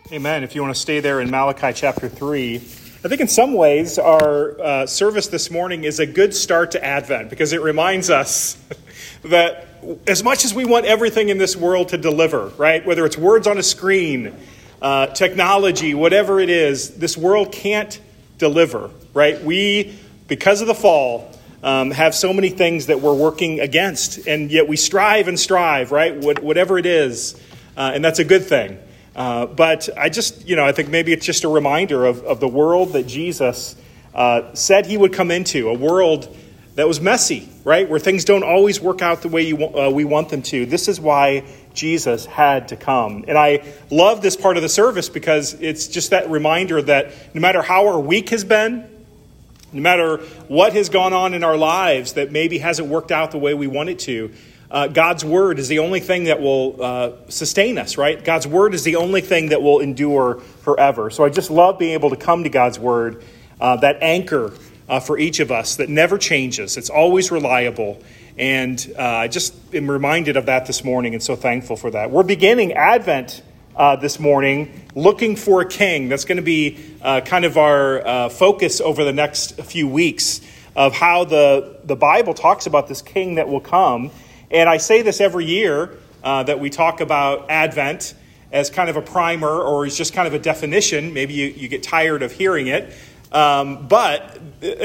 Amen. If you want to stay there in Malachi chapter 3, I think in some ways our service this morning is a good start to Advent because it reminds us that as much as we want everything in this world to deliver, right, whether it's words on a screen, technology, whatever it is, this world can't deliver, right? We, because of the fall, have so many things that we're working against, and yet we strive and strive, right, whatever it is, and that's a good thing. But I just, I think maybe it's just a reminder of the world that Jesus said he would come into, a world that was messy, right? Where things don't always work out the way we want them to. This is why Jesus had to come. And I love this part of the service because it's just that reminder that no matter how our week has been, no matter what has gone on in our lives that maybe hasn't worked out the way we want it to, God's word is the only thing that will sustain us, right? God's word is the only thing that will endure forever. So I just love being able to come to God's word, that anchor for each of us that never changes. It's always reliable. And I just am reminded of that this morning and so thankful for that. We're beginning Advent this morning looking for a king. That's going to be kind of our focus over the next few weeks of how the Bible talks about this king that will come. And I say this every year that we talk about Advent as kind of a primer or as just kind of a definition. Maybe you get tired of hearing it. But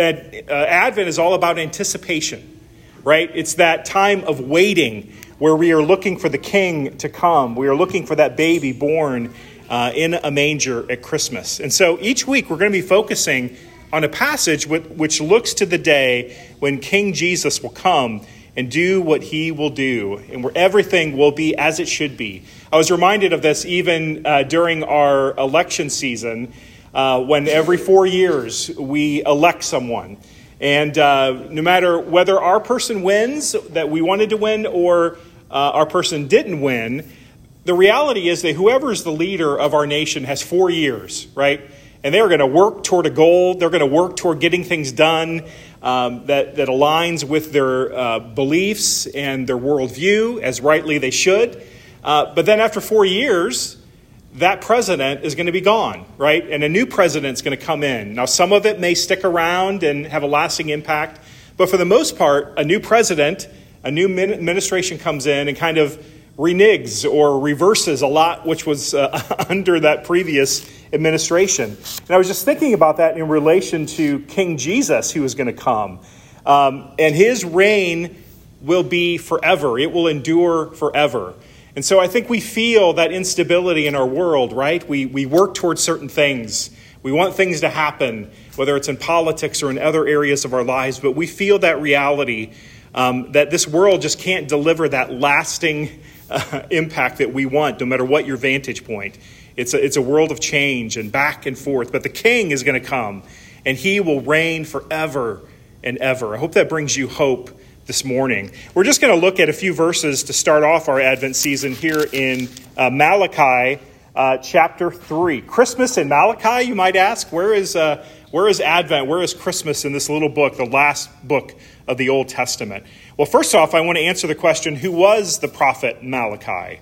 Advent is all about anticipation, right? It's that time of waiting where we are looking for the king to come. We are looking for that baby born in a manger at Christmas. And so each week we're going to be focusing on a passage which looks to the day when King Jesus will come and do what he will do, and where everything will be as it should be. I was reminded of this even during our election season, when every 4 years we elect someone. And no matter whether our person wins, that we wanted to win, or our person didn't win, the reality is that whoever is the leader of our nation has 4 years, right? And they're going to work toward a goal. They're going to work toward getting things done that aligns with their beliefs and their worldview, as rightly they should. But then after 4 years, that president is going to be gone, right? And a new president's going to come in. Now, some of it may stick around and have a lasting impact. But for the most part, a new president, a new administration comes in and kind of reneges or reverses a lot which was under that previous administration. And I was just thinking about that in relation to King Jesus who is going to come. And his reign will be forever. It will endure forever. And so I think we feel that instability in our world, right? We work towards certain things. We want things to happen, whether it's in politics or in other areas of our lives. But we feel that reality that this world just can't deliver that lasting impact that we want, no matter what your vantage point. It's a world of change and back and forth. But the king is going to come, and he will reign forever and ever. I hope that brings you hope this morning. We're just going to look at a few verses to start off our Advent season here in Malachi chapter 3. Christmas in Malachi, you might ask. Where is Advent? Where is Christmas in this little book, the last book of the Old Testament? Well, first off, I want to answer the question, who was the prophet Malachi?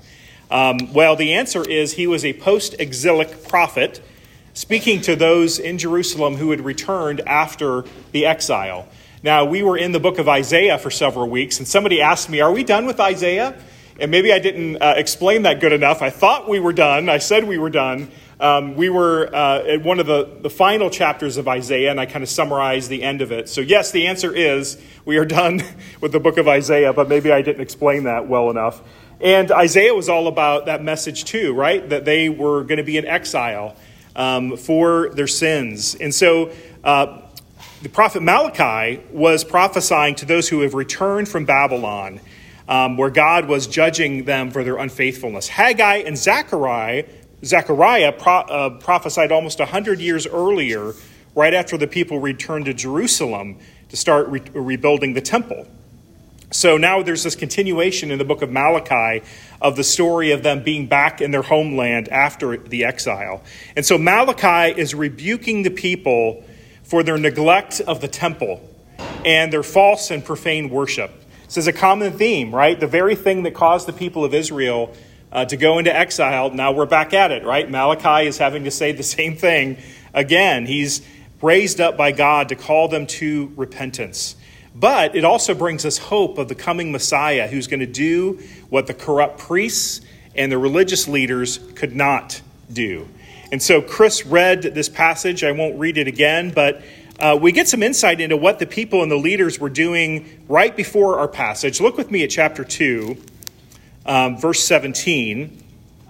Well, the answer is he was a post-exilic prophet speaking to those in Jerusalem who had returned after the exile. Now, we were in the book of Isaiah for several weeks, and somebody asked me, are we done with Isaiah? And maybe I didn't explain that good enough. I thought we were done. I said we were done. We were at one of the final chapters of Isaiah, and I kind of summarized the end of it. So yes, the answer is we are done with the book of Isaiah, but maybe I didn't explain that well enough. And Isaiah was all about that message too, right? That they were going to be in exile for their sins. And so the prophet Malachi was prophesying to those who have returned from Babylon, where God was judging them for their unfaithfulness. Haggai and Zechariah prophesied almost 100 years earlier, right after the people returned to Jerusalem to start rebuilding the temple. So now there's this continuation in the book of Malachi of the story of them being back in their homeland after the exile. And so Malachi is rebuking the people for their neglect of the temple and their false and profane worship. This is a common theme, right? The very thing that caused the people of Israel to go into exile. Now we're back at it, right? Malachi is having to say the same thing again. He's raised up by God to call them to repentance. But it also brings us hope of the coming Messiah who's going to do what the corrupt priests and the religious leaders could not do. And so Chris read this passage. I won't read it again, but we get some insight into what the people and the leaders were doing right before our passage. Look with me at chapter 2, verse 17,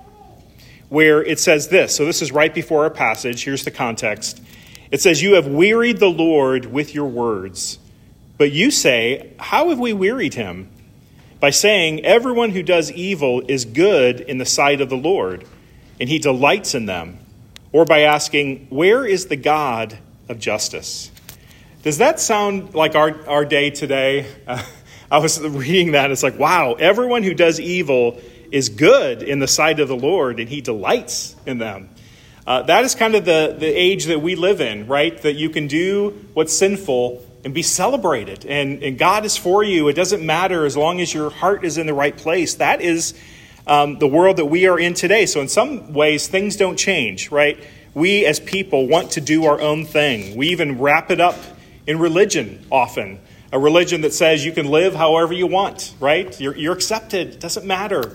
where it says this. So this is right before our passage. Here's the context. It says, "You have wearied the Lord with your words. But you say, how have we wearied him? By saying, everyone who does evil is good in the sight of the Lord, and he delights in them. Or by asking, where is the God of justice?" Does that sound like our day today? I was reading that. It's like, wow, everyone who does evil is good in the sight of the Lord, and he delights in them. That is kind of the age that we live in, right? That you can do what's sinful and be celebrated. And God is for you. It doesn't matter as long as your heart is in the right place. That is the world that we are in today. So in some ways, things don't change, right? We as people want to do our own thing. We even wrap it up in religion often. A religion that says you can live however you want, right? You're accepted. It doesn't matter.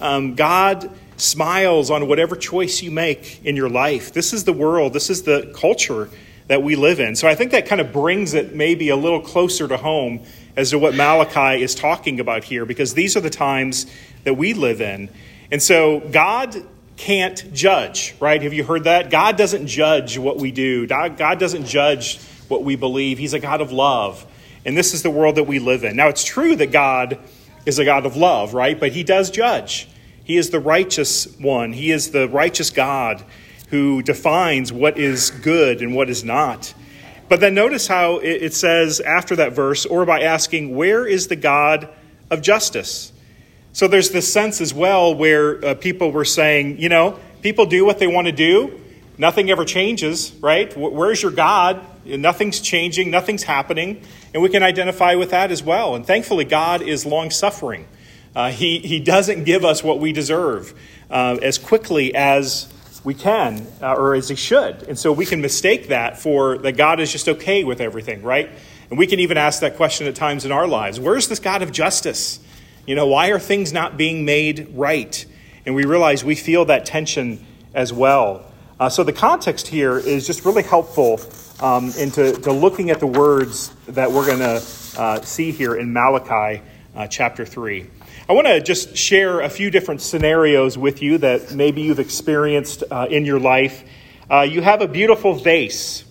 God smiles on whatever choice you make in your life. This is the world. This is the culture that we live in. So I think that kind of brings it maybe a little closer to home as to what Malachi is talking about here, because these are the times that we live in. And so God can't judge, right? Have you heard that? God doesn't judge what we do. God doesn't judge what we believe. He's a God of love. And this is the world that we live in. Now, it's true that God is a God of love, right? But he does judge. He is the righteous one. He is the righteous God who defines what is good and what is not. But then notice how it says after that verse, or by asking, where is the God of justice? So there's this sense as well where people were saying, people do what they want to do. Nothing ever changes, right? Where's your God? Nothing's changing. Nothing's happening. And we can identify with that as well. And thankfully, God is long-suffering. He doesn't give us what we deserve as quickly as we can, or as he should. And so we can mistake that for that God is just okay with everything, right? And we can even ask that question at times in our lives. Where's this God of justice? Why are things not being made right? And we realize we feel that tension as well. So the context here is just really helpful into looking at the words that we're going to see here in Malachi chapter 3. I want to just share a few different scenarios with you that maybe you've experienced in your life. You have a beautiful vase,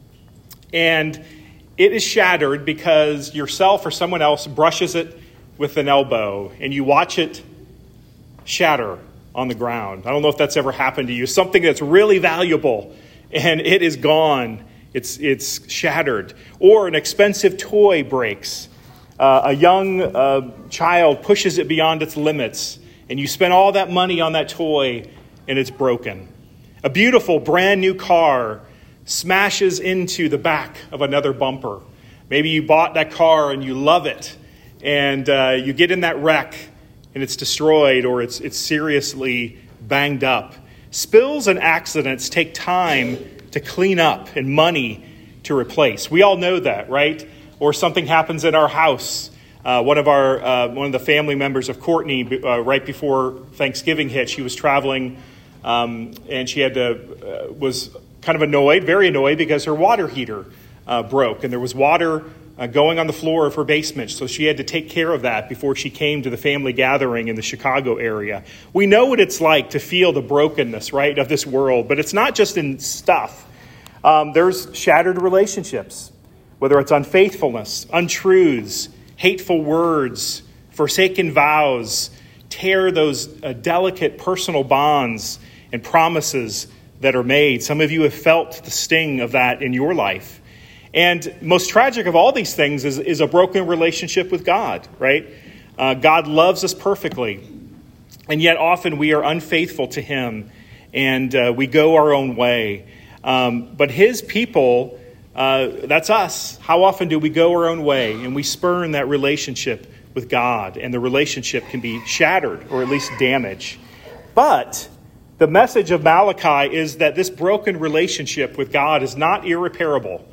and it is shattered because yourself or someone else brushes it with an elbow, and you watch it shatter on the ground. I don't know if that's ever happened to you. Something that's really valuable, and it is gone. It's shattered. Or an expensive toy breaks. A young child pushes it beyond its limits, and you spend all that money on that toy, and it's broken. A beautiful brand new car smashes into the back of another bumper. Maybe you bought that car and you love it, and you get in that wreck, and it's destroyed, or it's seriously banged up. Spills and accidents take time to clean up and money to replace. We all know that, right? Or something happens in our house. One of the family members of Courtney, right before Thanksgiving hit, she was traveling, and she was kind of annoyed, very annoyed, because her water heater broke, and there was water going on the floor of her basement. So she had to take care of that before she came to the family gathering in the Chicago area. We know what it's like to feel the brokenness, right, of this world, but it's not just in stuff. There's shattered relationships. Whether it's unfaithfulness, untruths, hateful words, forsaken vows, tear those delicate personal bonds and promises that are made. Some of you have felt the sting of that in your life. And most tragic of all these things is a broken relationship with God, right? God loves us perfectly, and yet often we are unfaithful to him, and we go our own way. But his people... that's us. How often do we go our own way and we spurn that relationship with God, and the relationship can be shattered or at least damaged? But the message of Malachi is that this broken relationship with God is not irreparable.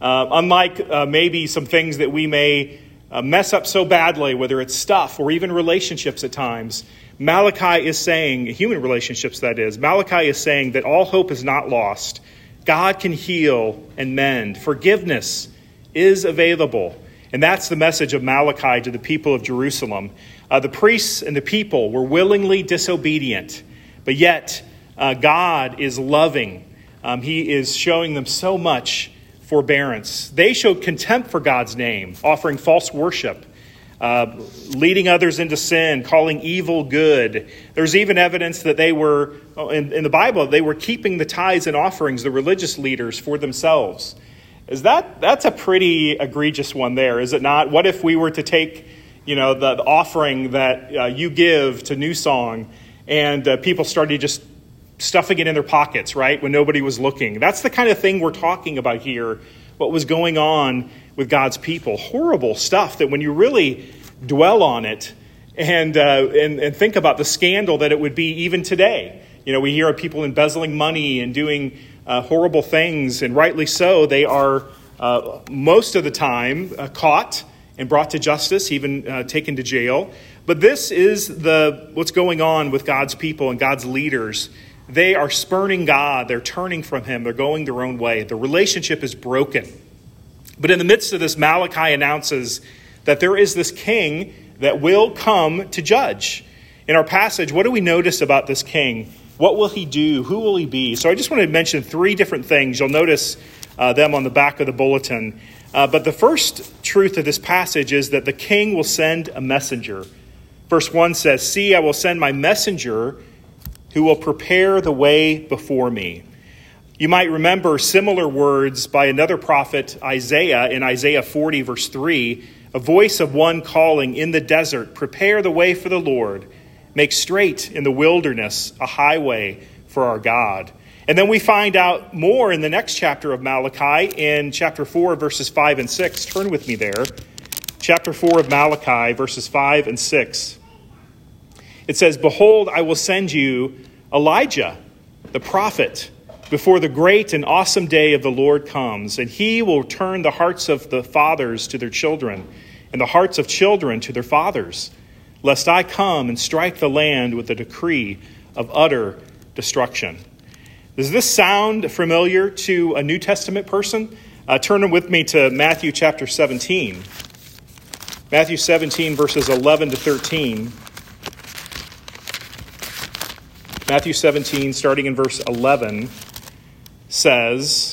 Unlike maybe some things that we may mess up so badly, whether it's stuff or even relationships at times, Malachi is saying, human relationships that is, Malachi is saying that all hope is not lost. God can heal and mend. Forgiveness is available. And that's the message of Malachi to the people of Jerusalem. The priests and the people were willingly disobedient, but yet God is loving. He is showing them so much forbearance. They showed contempt for God's name, offering false worship, leading others into sin, calling evil good. There's even evidence that they were, in the Bible, they were keeping the tithes and offerings, the religious leaders, for themselves. That's a pretty egregious one there, is it not? What if we were to take, the offering that you give to New Song, and people started just stuffing it in their pockets, right, when nobody was looking? That's the kind of thing we're talking about here, what was going on with God's people. Horrible stuff that when you really dwell on it and think about the scandal that it would be even today. We hear of people embezzling money and doing horrible things, and rightly so. They are most of the time caught and brought to justice, even taken to jail. But this is what's going on with God's people and God's leaders. They are spurning God. They're turning from him. They're going their own way. The relationship is broken. But in the midst of this, Malachi announces that there is this king that will come to judge. In our passage, what do we notice about this king? What will he do? Who will he be? So I just want to mention three different things. You'll notice them on the back of the bulletin. But the first truth of this passage is that the king will send a messenger. Verse 1 says, "See, I will send my messenger who will prepare the way before me." You might remember similar words by another prophet, Isaiah, in Isaiah 40, verse 3, a voice of one calling in the desert, "Prepare the way for the Lord. Make straight in the wilderness a highway for our God." And then we find out more in the next chapter of Malachi, in chapter 4, verses 5 and 6. Turn with me there. Chapter 4 of Malachi, verses 5 and 6. It says, "Behold, I will send you Elijah, the prophet, before the great and awesome day of the Lord comes, and he will turn the hearts of the fathers to their children, and the hearts of children to their fathers, lest I come and strike the land with a decree of utter destruction." Does this sound familiar to a New Testament person? Turn with me to Matthew chapter 17. Matthew 17, verses 11 to 13. Matthew 17, starting in verse 11, says,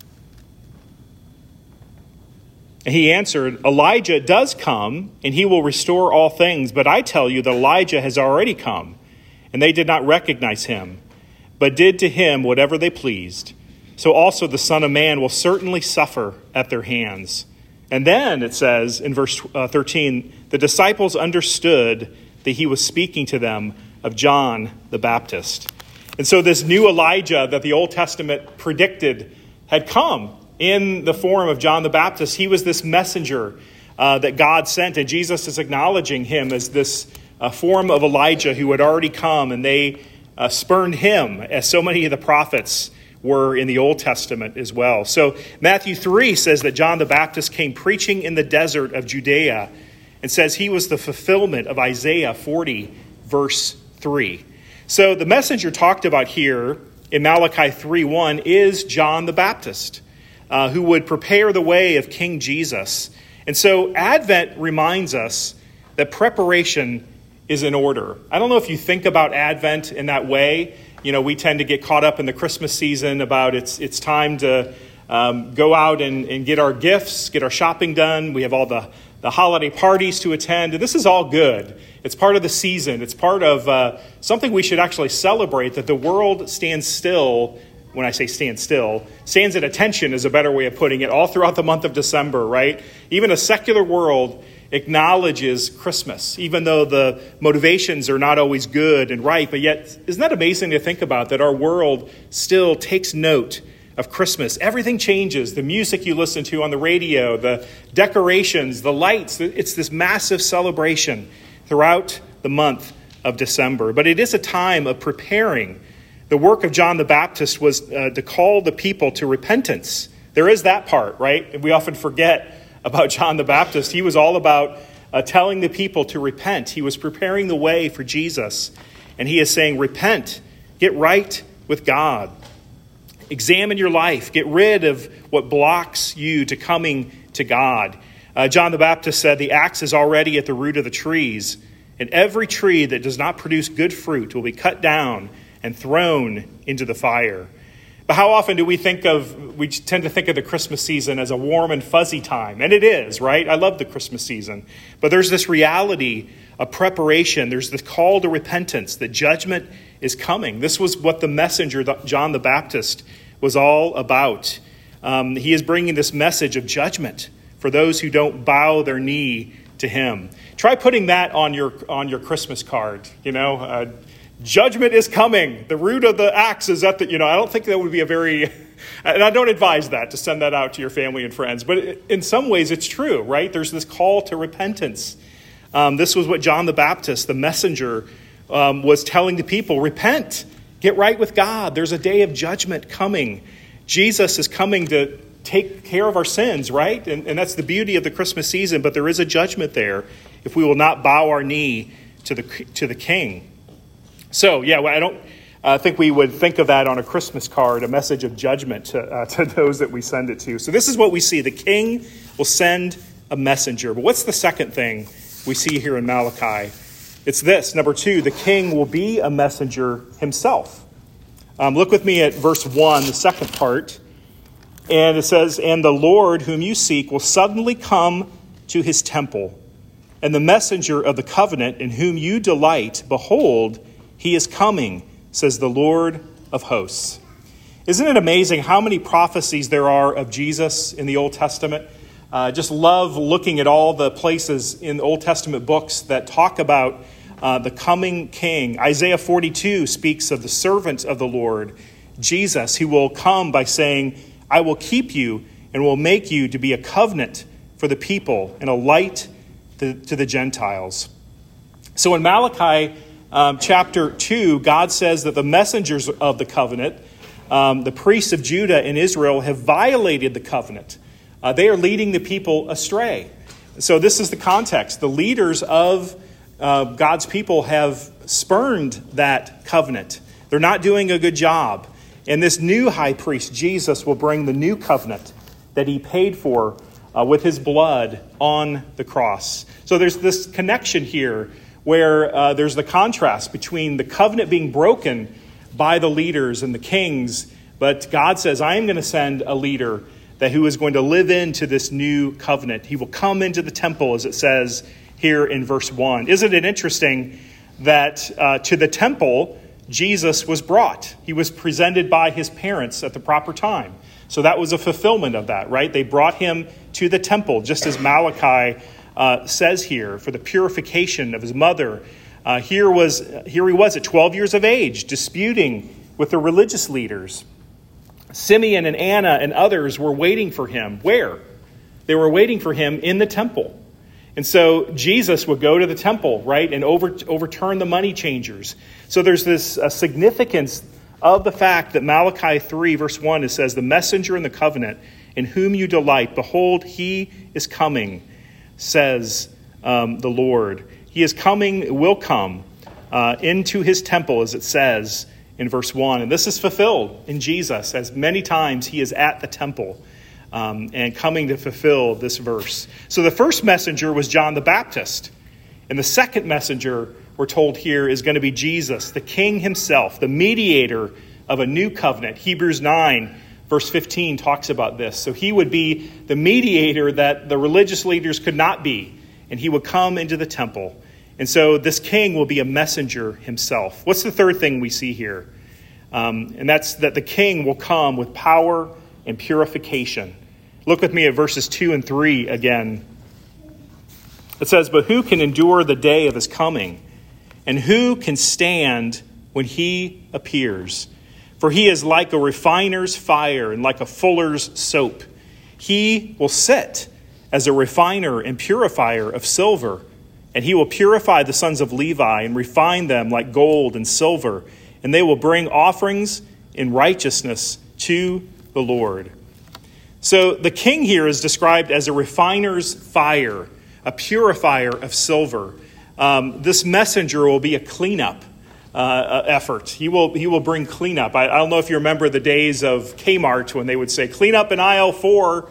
"He answered, Elijah does come, and he will restore all things. But I tell you that Elijah has already come, and they did not recognize him, but did to him whatever they pleased. So also the Son of Man will certainly suffer at their hands." And then it says in verse 13, "The disciples understood that he was speaking to them of John the Baptist." And so this new Elijah that the Old Testament predicted had come in the form of John the Baptist. He was this messenger that God sent, and Jesus is acknowledging him as this form of Elijah who had already come, and they spurned him, as so many of the prophets were in the Old Testament as well. So Matthew 3 says that John the Baptist came preaching in the desert of Judea, and says he was the fulfillment of Isaiah 40, verse 3. So the messenger talked about here in Malachi 3:1 is John the Baptist, who would prepare the way of King Jesus. And so Advent reminds us that preparation is in order. I don't know if you think about Advent in that way. We tend to get caught up in the Christmas season about it's time to go out and get our gifts, get our shopping done. We have all the holiday parties to attend. And this is all good. It's part of the season. It's part of something we should actually celebrate, that the world stands still. When I say stand still, stands at attention is a better way of putting it, all throughout the month of December, right? Even a secular world acknowledges Christmas, even though the motivations are not always good and right. But yet, isn't that amazing to think about, that our world still takes note of Christmas? Everything changes. The music you listen to on the radio, the decorations, the lights. It's this massive celebration throughout the month of December. But it is a time of preparing. The work of John the Baptist was to call the people to repentance. There is that part, right? We often forget about John the Baptist. He was all about telling the people to repent. He was preparing the way for Jesus. And he is saying, repent, get right with God. Examine your life. Get rid of what blocks you to coming to God. John the Baptist said, the axe is already at the root of the trees, and every tree that does not produce good fruit will be cut down and thrown into the fire. But how often do we tend to think of the Christmas season as a warm and fuzzy time? And it is, right? I love the Christmas season. But there's this reality of preparation. There's the call to repentance, that judgment is coming. This was what the messenger, John the Baptist, was all about. He is bringing this message of judgment for those who don't bow their knee to him. Try putting that on your Christmas card, judgment is coming. The root of the axe is at the, I don't think that would be a very, and I don't advise that, to send that out to your family and friends. But in some ways it's true, right? There's this call to repentance. This was what John the Baptist, the messenger, was telling the people. Repent, get right with God. There's a day of judgment coming. Jesus is coming to take care of our sins, right? And that's the beauty of the Christmas season. But there is a judgment there if we will not bow our knee to the King. So, I don't think we would think of that on a Christmas card, a message of judgment to those that we send it to. So this is what we see. The King will send a messenger. But what's the second thing we see here in Malachi? It's this. Number 2, the King will be a messenger himself. Look with me at verse 1, the second part. And it says, and the Lord whom you seek will suddenly come to his temple. And the messenger of the covenant in whom you delight, behold, he is coming, says the Lord of hosts. Isn't it amazing how many prophecies there are of Jesus in the Old Testament? Just love looking at all the places in the Old Testament books that talk about the coming king. Isaiah 42 speaks of the servant of the Lord, Jesus, who will come by saying, I will keep you and will make you to be a covenant for the people and a light to the Gentiles. So in Malachi chapter 2, God says that the messengers of the covenant, the priests of Judah and Israel, have violated the covenant. They are leading the people astray. So this is the context. The leaders of God's people have spurned that covenant. They're not doing a good job. And this new high priest, Jesus, will bring the new covenant that he paid for with his blood on the cross. So there's this connection here where there's the contrast between the covenant being broken by the leaders and the kings. But God says, I am going to send a leader who is going to live into this new covenant. He will come into the temple, as it says here in verse 1. Isn't it interesting that to the temple, Jesus was brought. He was presented by his parents at the proper time. So that was a fulfillment of that, right? They brought him to the temple, just as Malachi says here, for the purification of his mother. Here he was at 12 years of age, disputing with the religious leaders. Simeon and Anna and others were waiting for him. Where? They were waiting for him in the temple. And so Jesus would go to the temple, right, and overturn the money changers. So there's this significance of the fact that Malachi 3, verse 1, it says, the messenger in the covenant in whom you delight, behold, he is coming, says the Lord. He is coming, will come into his temple, as it says in verse 1. And this is fulfilled in Jesus, as many times he is at the temple. And coming to fulfill this verse. So the first messenger was John the Baptist. And the second messenger, we're told here, is going to be Jesus, the King himself, the mediator of a new covenant. Hebrews 9, verse 15 talks about this. So he would be the mediator that the religious leaders could not be. And he would come into the temple. And so this king will be a messenger himself. What's the third thing we see here? And that's that the king will come with power and purification. Look with me at verses 2 and 3 again. It says, but who can endure the day of his coming? And who can stand when he appears? For he is like a refiner's fire and like a fuller's soap. He will sit as a refiner and purifier of silver And he will purify the sons of Levi and refine them like gold and silver, and they will bring offerings in righteousness to the Lord. So the king here is described as a refiner's fire, a purifier of silver. This messenger will be a cleanup effort. He will bring cleanup. I don't know if you remember the days of Kmart when they would say, clean up in aisle 4.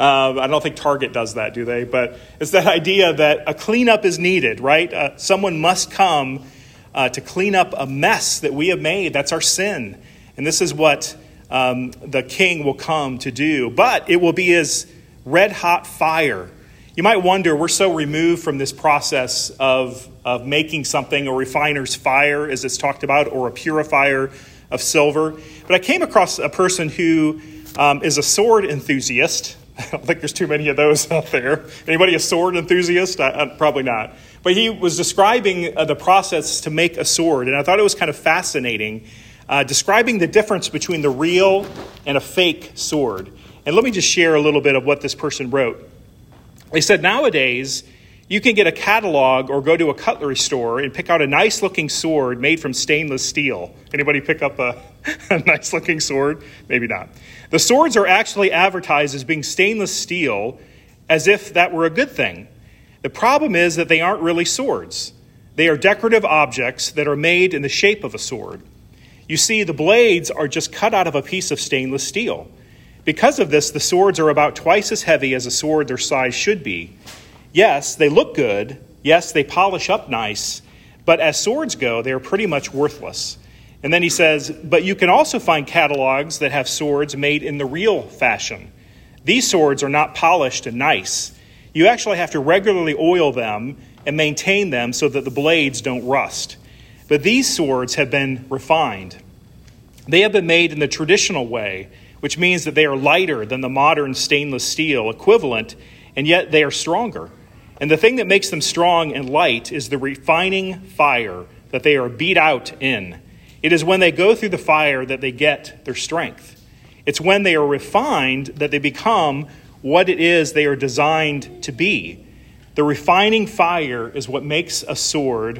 I don't think Target does that, do they? But it's that idea that a cleanup is needed, right? Someone must come to clean up a mess that we have made. That's our sin. And this is what the king will come to do. But it will be his red-hot fire. You might wonder, we're so removed from this process of making something, a refiner's fire, as it's talked about, or a purifier of silver. But I came across a person who is a sword enthusiast. I don't think there's too many of those out there. Anybody a sword enthusiast? Probably not. But he was describing the process to make a sword, and I thought it was kind of fascinating, describing the difference between the real and a fake sword. And let me just share a little bit of what this person wrote. They said, nowadays, you can get a catalog or go to a cutlery store and pick out a nice-looking sword made from stainless steel. Anybody pick up a nice-looking sword? Maybe not. The swords are actually advertised as being stainless steel, as if that were a good thing. The problem is that they aren't really swords. They are decorative objects that are made in the shape of a sword. You see, the blades are just cut out of a piece of stainless steel. Because of this, the swords are about twice as heavy as a sword their size should be. Yes, they look good. Yes, they polish up nice. But as swords go, they are pretty much worthless. And then he says, but you can also find catalogs that have swords made in the real fashion. These swords are not polished and nice. You actually have to regularly oil them and maintain them so that the blades don't rust. But these swords have been refined. They have been made in the traditional way, which means that they are lighter than the modern stainless steel equivalent, and yet they are stronger. And the thing that makes them strong and light is the refining fire that they are beat out in. It is when they go through the fire that they get their strength. It's when they are refined that they become what it is they are designed to be. The refining fire is what makes a sword,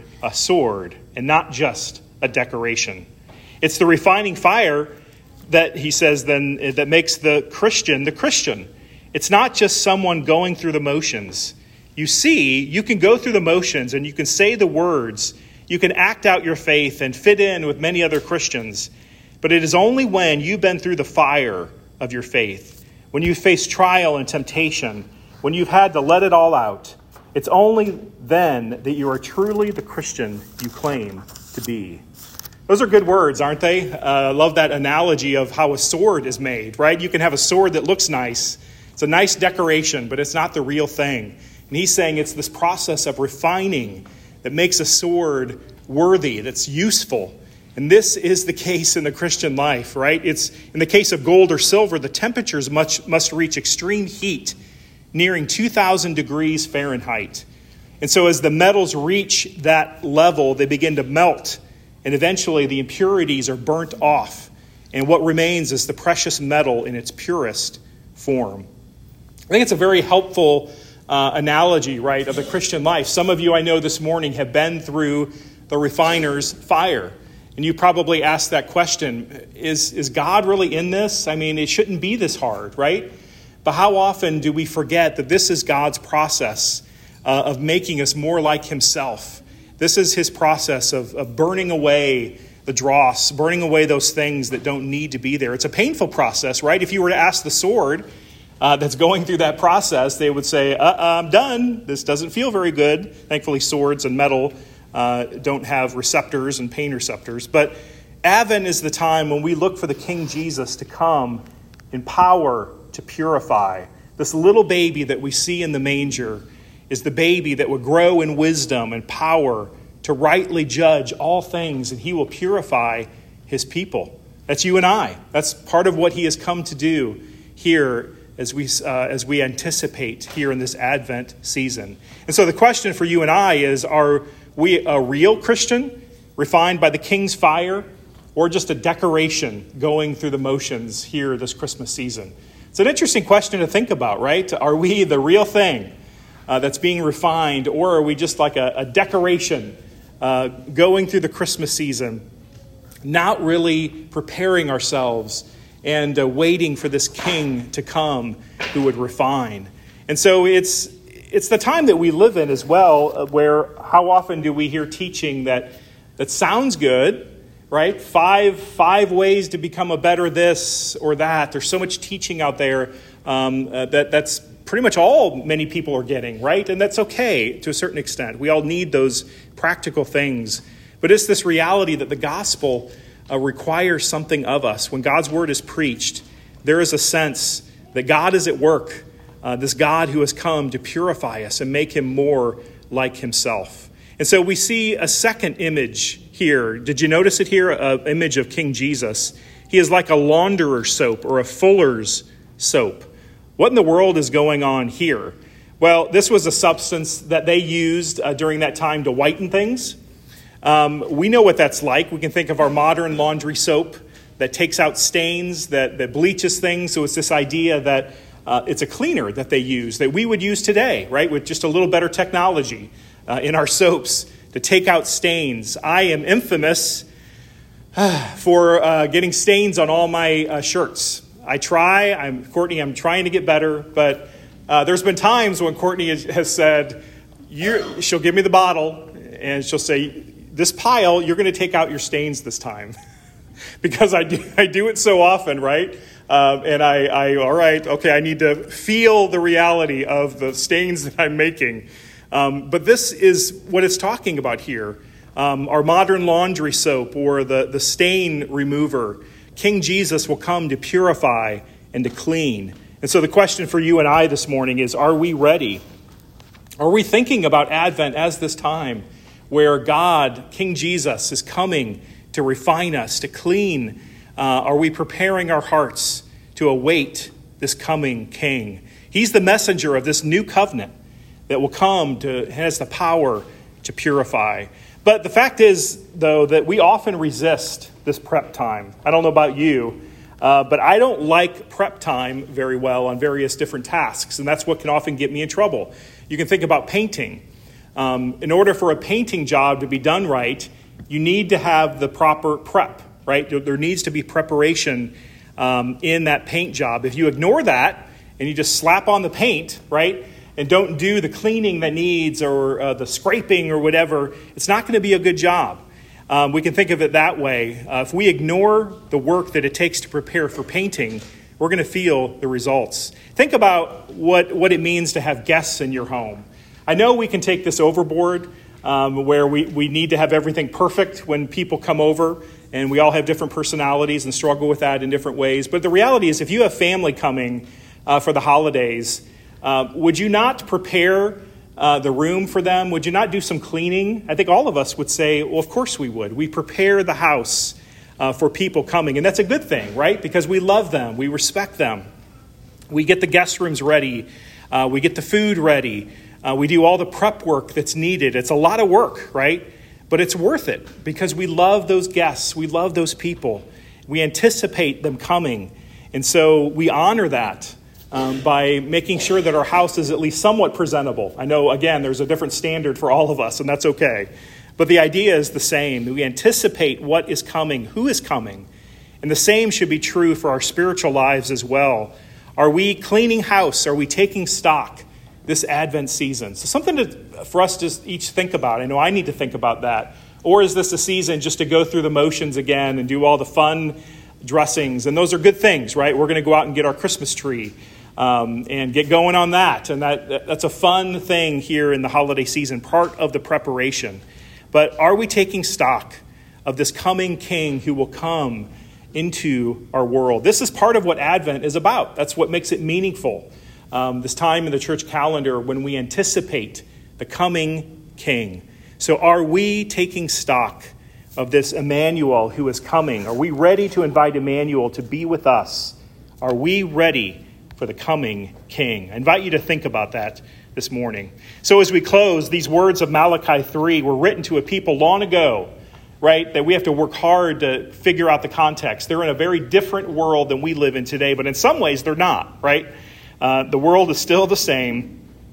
and not just a decoration. It's the refining fire that he says then that makes the Christian the Christian. It's not just someone going through the motions. You see, you can go through the motions and you can say the words, you can act out your faith and fit in with many other Christians. But it is only when you've been through the fire of your faith, when you face trial and temptation, when you've had to let it all out, it's only then that you are truly the Christian you claim to be. Those are good words, aren't they? I love that analogy of how a sword is made, right? You can have a sword that looks nice. It's a nice decoration, but it's not the real thing. And he's saying it's this process of refining that makes a sword worthy, that's useful. And this is the case in the Christian life, right? It's in the case of gold or silver, the temperatures must reach extreme heat, nearing 2,000 degrees Fahrenheit. And so as the metals reach that level, they begin to melt. And eventually the impurities are burnt off. And what remains is the precious metal in its purest form. I think it's a very helpful analogy, right, of the Christian life. Some of you I know this morning have been through the refiner's fire. And you probably asked that question, is God really in this? I mean, it shouldn't be this hard, right? But how often do we forget that this is God's process of making us more like himself? This is his process of burning away the dross, burning away those things that don't need to be there. It's a painful process, right? If you were to ask the sword that's going through that process, they would say, I'm done. This doesn't feel very good. Thankfully, swords and metal don't have receptors and pain receptors. But Advent is the time when we look for the King Jesus to come in power to purify. This little baby that we see in the manger is the baby that would grow in wisdom and power to rightly judge all things, and he will purify his people. That's you and I. That's part of what he has come to do here as we anticipate here in this Advent season. And so the question for you and I is, are we a real Christian, refined by the King's fire, or just a decoration going through the motions here this Christmas season? It's an interesting question to think about, right? Are we the real thing? that's being refined, or are we just like a decoration going through the Christmas season, not really preparing ourselves and waiting for this king to come who would refine? And so it's the time that we live in as well, where how often do we hear teaching that sounds good, right? Five ways to become a better this or that. There's so much teaching out there that's pretty much all many people are getting, right? And that's okay to a certain extent. We all need those practical things. But it's this reality that the gospel requires something of us. When God's word is preached, there is a sense that God is at work, this God who has come to purify us and make him more like himself. And so we see a second image here. Did you notice it here? An image of King Jesus. He is like a launderer's soap or a fuller's soap. What in the world is going on here? Well, this was a substance that they used during that time to whiten things. We know what that's like. We can think of our modern laundry soap that takes out stains, that bleaches things. So it's this idea that it's a cleaner that they use, that we would use today, right, with just a little better technology in our soaps to take out stains. I am infamous for getting stains on all my shirts. I try. Courtney, I'm trying to get better, but there's been times when Courtney has said, she'll give me the bottle, and she'll say, this pile, you're going to take out your stains this time. Because I do it so often, right? And all right, okay, I need to feel the reality of the stains that I'm making. But this is what it's talking about here. Our modern laundry soap or the stain remover. King Jesus will come to purify and to clean. And so the question for you and I this morning is, are we ready? Are we thinking about Advent as this time where God, King Jesus, is coming to refine us, to clean? Are we preparing our hearts to await this coming King? He's the messenger of this new covenant that will come has the power to purify. But the fact is, though, that we often resist this prep time. I don't know about you, but I don't like prep time very well on various different tasks, and that's what can often get me in trouble. You can think about painting. In order for a painting job to be done right, you need to have the proper prep, right? There needs to be preparation in that paint job. If you ignore that and you just slap on the paint, right, and don't do the cleaning that needs or the scraping or whatever, it's not going to be a good job. We can think of it that way. If we ignore the work that it takes to prepare for painting, we're going to feel the results. Think about what it means to have guests in your home. I know we can take this overboard, where we need to have everything perfect when people come over, and we all have different personalities and struggle with that in different ways. But the reality is, if you have family coming for the holidays, would you not prepare the room for them? Would you not do some cleaning? I think all of us would say, well, of course we would. We prepare the house for people coming, and that's a good thing, right? Because we love them. We respect them. We get the guest rooms ready. We get the food ready. We do all the prep work that's needed. It's a lot of work, right? But it's worth it because we love those guests. We love those people. We anticipate them coming. And so we honor that by making sure that our house is at least somewhat presentable. I know, again, there's a different standard for all of us, and that's okay. But the idea is the same. We anticipate what is coming, who is coming. And the same should be true for our spiritual lives as well. Are we cleaning house? Are we taking stock this Advent season? So something for us to each think about. I know I need to think about that. Or is this a season just to go through the motions again and do all the fun dressings? And those are good things, right? We're going to go out and get our Christmas tree and get going on that. And that's a fun thing here in the holiday season, part of the preparation. But are we taking stock of this coming King who will come into our world? This is part of what Advent is about. That's what makes it meaningful. This time in the church calendar when we anticipate the coming King. So are we taking stock of this Emmanuel who is coming? Are we ready to invite Emmanuel to be with us? Are we ready for the coming King? I invite you to think about that this morning. So as we close, these words of Malachi 3 were written to a people long ago, right? That we have to work hard to figure out the context. They're in a very different world than we live in today, but in some ways they're not, right? The world is still the same.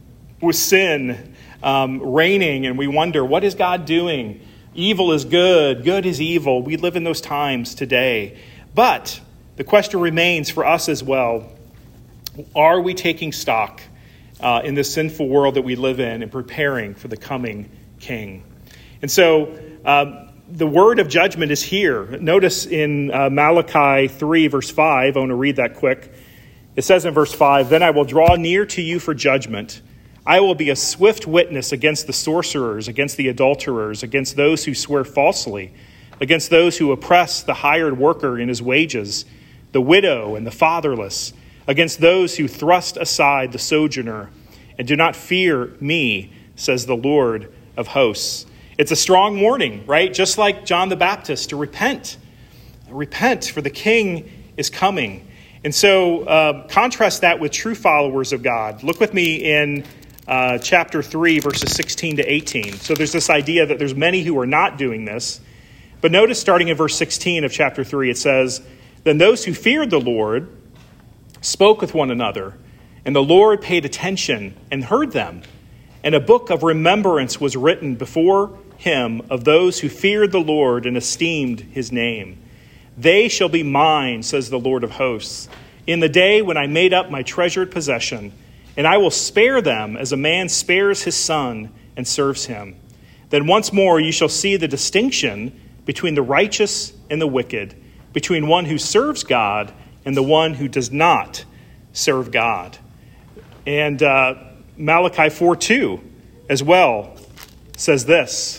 with sin reigning, and we wonder, what is God doing? Evil is good. Good is evil. We live in those times today. But the question remains for us as well. Are we taking stock in this sinful world that we live in and preparing for the coming King? And so the word of judgment is here. Notice in Malachi 3, verse 5, I want to read that quick. It says in verse 5, "Then I will draw near to you for judgment. I will be a swift witness against the sorcerers, against the adulterers, against those who swear falsely, against those who oppress the hired worker in his wages, the widow and the fatherless, against those who thrust aside the sojourner, and do not fear me, says the Lord of hosts." It's a strong warning, right? Just like John the Baptist, to repent. Repent, for the King is coming. And so contrast that with true followers of God. Look with me in chapter 3, verses 16 to 18. So there's this idea that there's many who are not doing this. But notice starting in verse 16 of chapter 3, it says, "Then those who feared the Lord spoke with one another, and the Lord paid attention and heard them. And a book of remembrance was written before him of those who feared the Lord and esteemed his name. They shall be mine, says the Lord of hosts, in the day when I made up my treasured possession, and I will spare them as a man spares his son and serves him. Then once more you shall see the distinction between the righteous and the wicked, between one who serves God and the one who does not serve God." And Malachi 4:2 as well says this.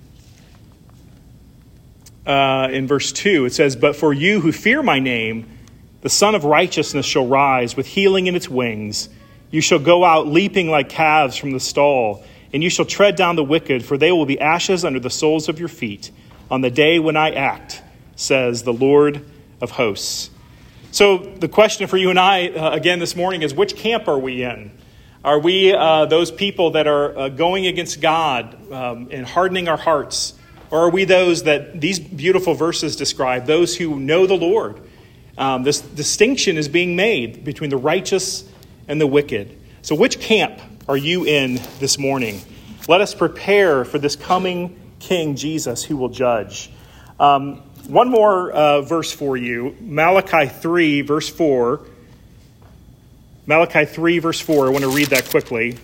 In verse 2, it says, "But for you who fear my name, the Son of Righteousness shall rise with healing in its wings. You shall go out leaping like calves from the stall, and you shall tread down the wicked, for they will be ashes under the soles of your feet on the day when I act, says the Lord of hosts." So the question for you and I, again this morning, is which camp are we in? Are we those people that are going against God and hardening our hearts? Or are we those that these beautiful verses describe, those who know the Lord? This distinction is being made between the righteous and the wicked. So which camp are you in this morning? Let us prepare for this coming King Jesus who will judge. One more verse for you. Malachi 3, verse 4. Malachi 3, verse 4. I want to read that quickly.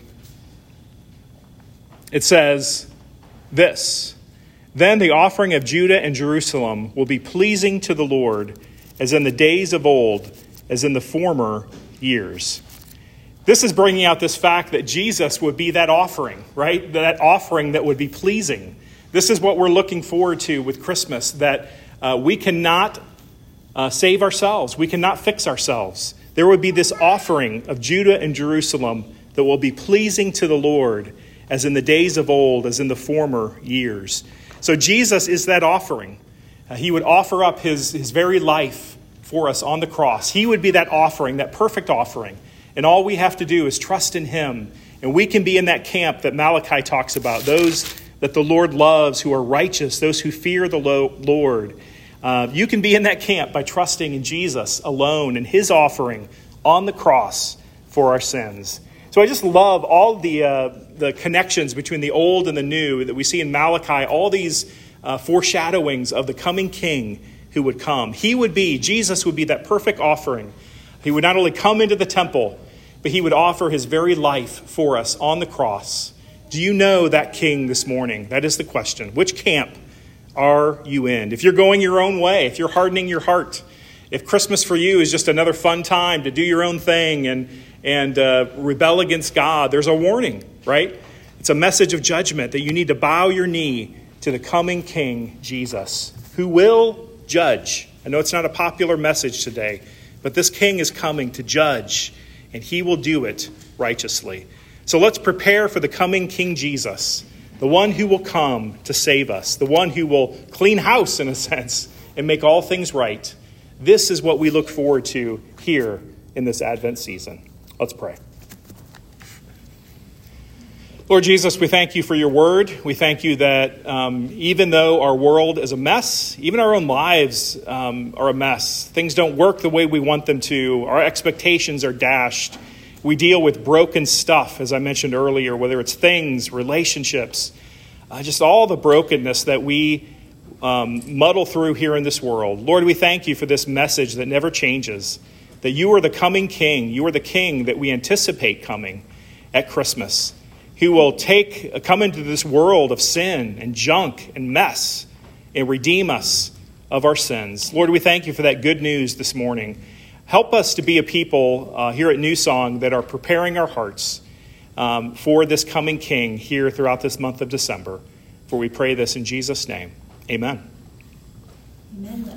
It says this: "Then the offering of Judah and Jerusalem will be pleasing to the Lord, as in the days of old, as in the former years." This is bringing out this fact that Jesus would be that offering, right? That offering that would be pleasing. This is what we're looking forward to with Christmas, that we cannot save ourselves. We cannot fix ourselves. There would be this offering of Judah and Jerusalem that will be pleasing to the Lord, as in the days of old, as in the former years. So Jesus is that offering. He would offer up his very life for us on the cross. He would be that offering, that perfect offering. And all we have to do is trust in him. And we can be in that camp that Malachi talks about, those that the Lord loves, who are righteous, those who fear the Lord. You can be in that camp by trusting in Jesus alone and his offering on the cross for our sins. So I just love all the connections between the old and the new that we see in Malachi, all these foreshadowings of the coming King who would come. Jesus would be that perfect offering. He would not only come into the temple, but he would offer his very life for us on the cross. Do you know that King this morning? That is the question. Which camp are you in? If you're going your own way, if you're hardening your heart, if Christmas for you is just another fun time to do your own thing and rebel against God, there's a warning, right? It's a message of judgment that you need to bow your knee to the coming King, Jesus, who will judge. I know it's not a popular message today, but this King is coming to judge, and he will do it righteously. So let's prepare for the coming King Jesus, the one who will come to save us, the one who will clean house, in a sense, and make all things right. This is what we look forward to here in this Advent season. Let's pray. Lord Jesus, we thank you for your word. We thank you that even though our world is a mess, even our own lives are a mess. Things don't work the way we want them to. Our expectations are dashed. We deal with broken stuff, as I mentioned earlier, whether it's things, relationships, just all the brokenness that we muddle through here in this world. Lord, we thank you for this message that never changes, that you are the coming King. You are the King that we anticipate coming at Christmas, who will come into this world of sin and junk and mess and redeem us of our sins. Lord, we thank you for that good news this morning. Help us to be a people here at New Song that are preparing our hearts for this coming King here throughout this month of December. For we pray this in Jesus' name. Amen. Amen.